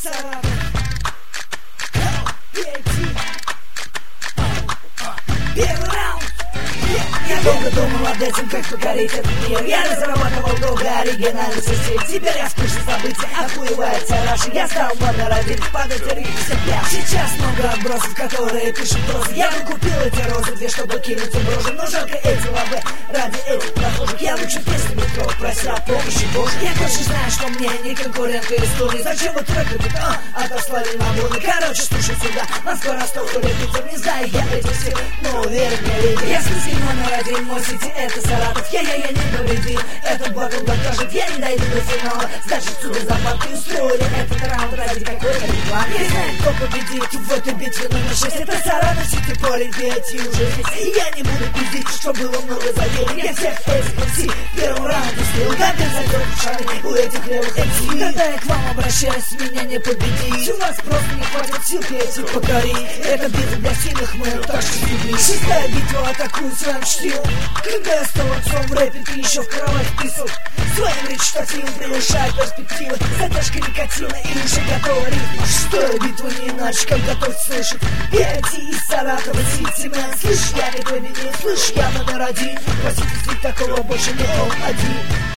Саратов. Первый раунд. Я долго думал над этим, как покорить этот мир. Я разрабатывал долго оригинальный стиль. Теперь я вспышу события, охуевает Сараша. Я стал номер один, падать рвись пляж. Сейчас много отбросов, которые пишут прозу. Я бы купил эти розы, две, чтобы кинуть в броши. Но жалко эти лавы, ради этих прохожих. Я лучше песни метро, прося помощи Божьей. Я точно знаю, что мне не конкурентка истории. Зачем вы трек этот, отослали на буны. Короче, слушай сюда, Москва, Ростов, Питер. Не знаю я этих всех, но уверен, я лидер. Я списки номер один, мой сети это Саратов. Я не победил, этот батл докажет. Я не дойду до финала, значит сюда западки устроили этот раунд ради какой-то рекламы. Я знаю, кто победит в этой битве номер 6. Это Саратов, сети парень, пейти уже здесь. И я не буду пиздить, что было много заделий. Я всех этих MC в первом раунде слил. Как я зайдет в шары у этих левых MC. Когда я к вам обращаюсь, меня не победить. У вас просто не хватит сил петь и покорить. Это битва для сильных, мы так что стебли. Шестая битва, атакую своим чтивом. Когда я стал отцом в рэпе, ты еще в кровать писал. Своим речитативом превышая перспективы. Затяжка никотина и уже готова ритма. Шестая битва не иначе, как готов слышать. Пейти из Саратова, Ситимен. Слышь, я не победил, слышь, я номер один. Простите, такого больше не он один.